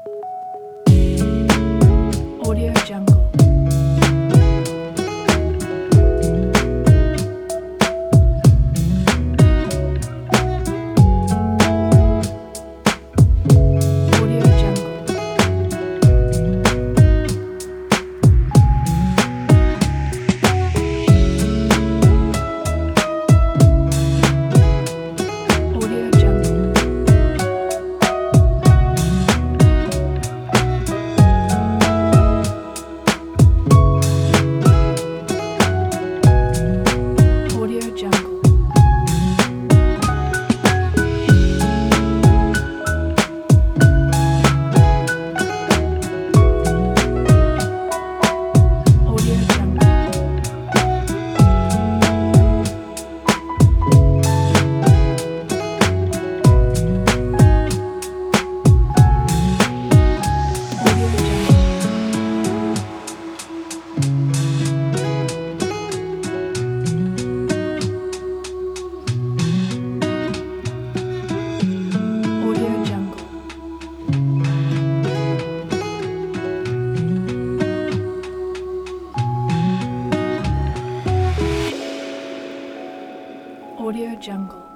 Audio Jungle. Audio Jungle. Audio Jungle. Audio Jungle. Audio Jungle. Audio Jungle. Audio Jungle. Audio Jungle.